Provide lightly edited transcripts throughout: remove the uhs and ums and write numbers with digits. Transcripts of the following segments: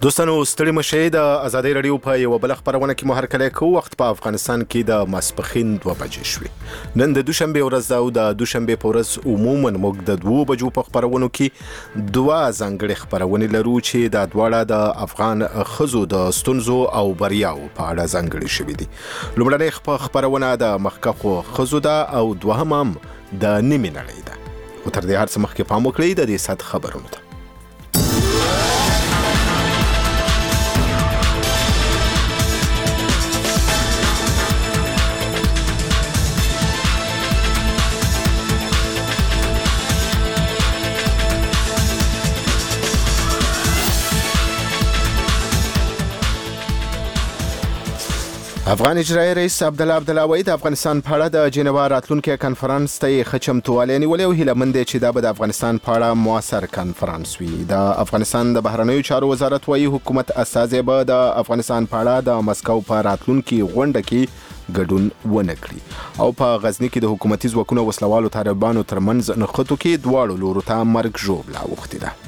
دوستانو ستړي مشئ د ازادۍ رادیو په یو بل خبرونه کې مو هرکلی کوو. وخت په افغانستان کې د ماسپښین 2 بجې شوې. نن د دوشنبه ورځ ده او د دوشنبه په ورځ عموما موږ د 2 بجو په خبرونو کې 2 ځانګړي خبرونه لرو چې د دواړه د افغان ښځو د ستونزو او بریاو په اړه ځانګړي شوي دي. لومړنۍ خبرونه د مخکښو ښځو ده او دوهم هم د نیمې نړۍ ده. خو تر دې هر څه مخکې پام وکړئ د دې سات خبرونو ته. افغان اجرایي رئیس عبدالله وحید د افغانستان په اړه د جنیوا راتلونکي کانفرنس ته ښه چمتووالی نیولی او هیله مند دی چې دا به د افغانستان په اړه مؤثر کانفرنس وي. د افغانستان د بهرنیو چارو وزارت وايي حکومت استازی به د افغانستان په اړه د مسکو په راتلونکي غونډه کې ګډون ونه کړي او په غزني کې د حکومتي ځواکونو وسلوالو طالبانو ترمنځ نښتو کې دواړو لورو ته مرګ ژوبله اوښتې ده.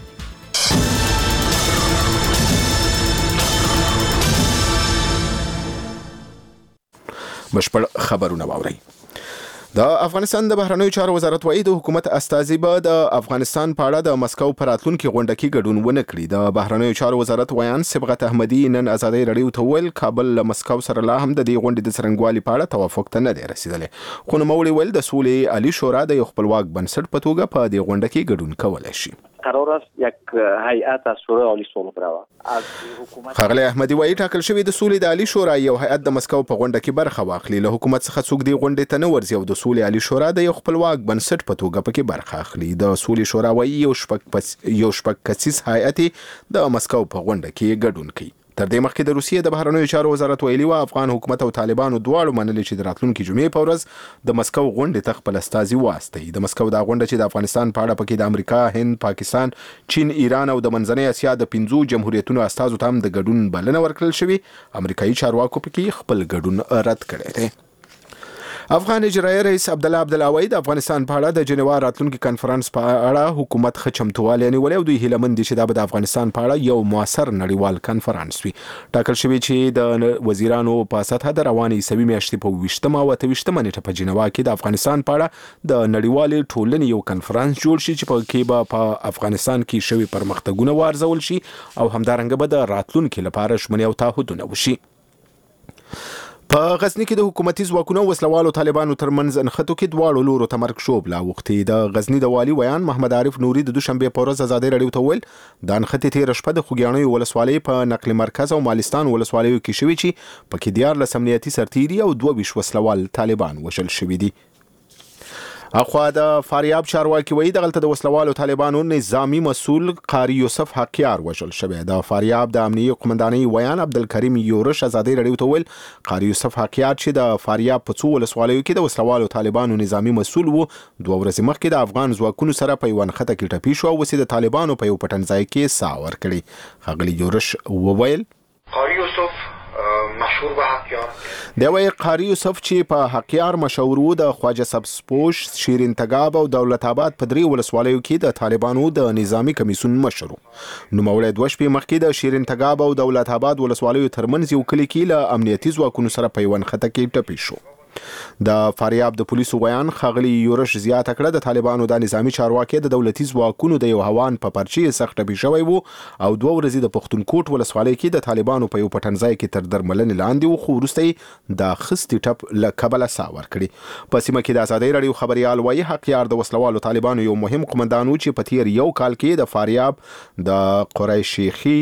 بشپړ خبرونه واورئ. د افغانستان د بهرنیو چارو وزارت وايي د حکومت استازی به د افغانستان په اړه د مسکو په راتلونکي غونډه کې ګډون ونه کړي. د بهرنیو چارو وزارت ویان صبغت احمدي نن ازادۍ رادیو ته وویل کابل له مسکو سره لا هم د دې غونډې د څرنګوالي په اړه توافق ته نه دی رسیدلی. خو نوموړي ویل د سولې عالی شورا د یو خپلواک بنسټ په توګه په دې غونډه کې ګډون کولی شي. قرار است یک هیئت از شورای عالی صلح برود. از حکومت خغلی احمدی وایي ټاکل شوی د سولې د عالی شورا یو هیئت د مسکو په غونډه کې برخه واخلي. له حکومت څخه څوک دی غونډې ته نه ورځي او د سولې عالی شورا د یو خپلواک بنسټ په توګه پکې برخه اخلي. د سولې شورا وایي یو شپږ کسیز هیئت د مسکو په غونډه کې ګډون کوي. تر دې مخکې د روسیې د بهرنیو چارو وزارت ویلي و افغان حکومت او طالبانو دواړو منلي چې د راتلونکي جمعې په ورځ د مسکو غونډې ته خپل استازي واستوي. د مسکو دا غونډه چې د افغانستان په اړه پکې د امریکا، هند، پاکستان، چین، ایران او د منځنۍ اسیا د 5 جمهوریتونو استازو ته هم د ګډون بلنه ورکړل شوې. امریکایي چارواکو پکې خپل ګډون رد کړی دی. افغان اجرایي رئیس عبدالله وحید د افغانستان په اړه د جنیوا راتلونکي کانفرنس په اړه حکومت ښه چمتووالی نیولی او دوی هیله مند دي چې دا به د افغانستان په اړه یو مؤثر نړیوال کانفرنس وي. ټاکل شوی چې د وزیرانو په سطحه د روانې عیسوي میاشتې په 28 او 28 نیټه په جنیوا کې د افغانستان په اړه د نړیوالې ټولنې یو کانفرنس جوړ شي چې په کې به په افغانستان کې شوي پرمختګونه وارزول شي او همدارنګه به د راتلونکي لپاره ژمنې او تعهدونه وشي. په غزني کې د حکومتي ځواکونو وسلوالو طالبانو ترمنځ نښتو کې دواړو لورو ته مرګ ژوبله اوښتې. د غزني د والي ویان محمد عارف نوري د دوشنبې په ورځ ازادۍ رادیو ته وویل دا نښتې تېره شپه د خوږیاڼیو ولسوالۍ په نقل مرکز او مالستان ولسوالیو کې شوي چې پکې 14 امنیتي سرتیري او 22 وسلوال طالبان وژل شوي دي. اخوا د فاریاب چارواکي وایي دغلته د وسلوالو طالبانو نظامی مسؤل قاری یوسف حقیار وژل شوی. د فاریاب د امنیه قومندانۍ ویان عبدالکریم یورش ازادۍ رادیو ته ویل قاری یوسف حقیار چې د فاریاب په 2 ولسوالیو کې د وسلوالو طالبانو نظامی مسؤل وو 2 ورځې مخکې د افغان ځواکونو سره په یوه نښته کې ټپي شو او اوس د طالبانو په یو پټنځای کې ساه ورکړې. ښاغلي یورش وویل قاری یوسف مشهور به حقیار دی وایي قاری یوسف چې په حقیار مشهور وو د خواجه سبزپوش، شیرین تګاب او دولت آباد په 3 ولسوالیو کې د طالبانو د نظامی کمیسیون مشر وو. نوموړی 2 شپې مخکې د شیرین تګاب او دولت آباد ولسوالیو ترمنځ یو کلي کې له امنیتي ځواکونو سره په یوه نښته کې ټپي شو. د فاریاب د پولیسو ویان ښاغلي یورش زیاته کړه د طالبانو د نظامی چارواکي د دولتي ځواکونو د یو هوان په پرچې سخت ټپي شوی وو او 2 ورځې د پښتونکوټ ولسوالۍ کې د طالبانو په یو پټنځای کې تر درملنې لاندې وو خو وروسته د خستې ټپ له کبله ساه ورکړي. په سیمه کې د ازادۍ رادیو خبريال وایي حقیار د وسلوالو طالبانو یو مهم قومندان و چې په تیر یو کال کې د فاریاب د قریشیخي،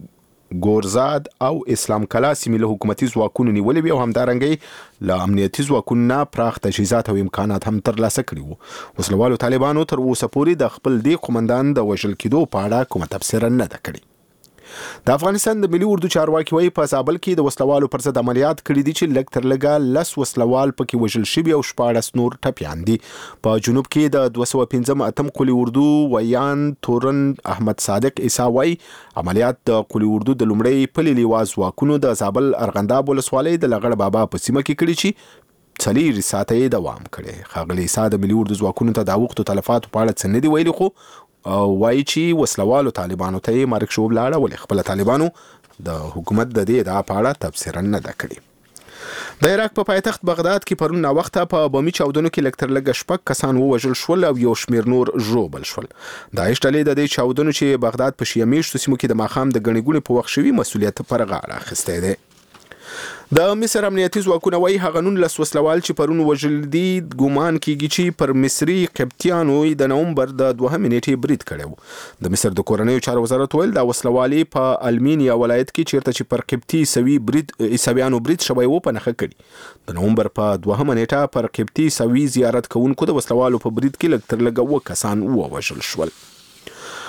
ګورزاد او اسلام کلا سیمې له حکومتي ځواکونو نیولې وي او همدارنګه له امنیتي ځواکونو نه پراخ تجهیزات او امکانات هم ترلاسه کړي وو. وسلوالو طالبانو تر اوسه پورې د خپل دې قومندان د وژل کېدو په اړه کومه تبصره نه ده کړې. د افغانستان د ملي اردو چارواکي وایي په زابل کې د وسلوالو پر ضد عملیات کړي دي چې لږ تر لږه 10 وسلوال پکې وژل شوي او 14 نور ټپیان دي. په جنوب کې د 215 قولي اردو ویان تورن احمد صادق عیسی وایي عملیات د قولي اردو د لومړی پلي لیواز ځواکونو د زابل ارغنداب ولسوالۍ د لغړ بابا په سیمه کې کړي چې 4 ساعته دوام کړي. ښاغلي عیسی د ملي اردو ځواکونو ته د اوښتو تلفاتو په اړه څه نه دي ویلي خو وایي چې وسلوالو طالبانو ته یې مرګ شوب لاړه ولې خپل طالبانو د حکومت د دې ادعا په اړه تبصره نه ده کړې. د عراق په پایتخت بغداد کې پرون ناوخته په بمي چاودنو کې لږ تر لږه 6 کسان ووژل شول او یو شمېر نور ژوبل شول. داعش ډلې د دې چاودنو چې بغداد په شیعه میشتو سیمو کې د ماښام د ګڼې ګوڼې په وخت شوي مسؤلیت پر غاړه اخیستی دی. د مصر امنیتي ځواکونه وایي هغه 19 وسلوال چې پرون وژل دي ګومان کیږي چې پر مصري قبطیانو د نومبر د 2 نیټې برید کړی و. د مصر د کورنیو چارو وزارت ویل دا وسلوالي په المینیا ولایت کې چیرته چې پر قبطي عیسویانو برید شوی و په نښه کړي. د نومبر په 2 نیټه پر قبطي عیسوي زیارت کوونکو د وسلوالو په برید کې لږ تر لږه 2 کسان ووژل شول.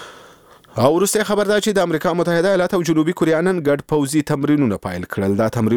او وروسته خبر ده چې د امریکا متحده ایالات او جنوبي کوریا نن ګډ پوځي تمرینونه پیل کړل. دا تمرین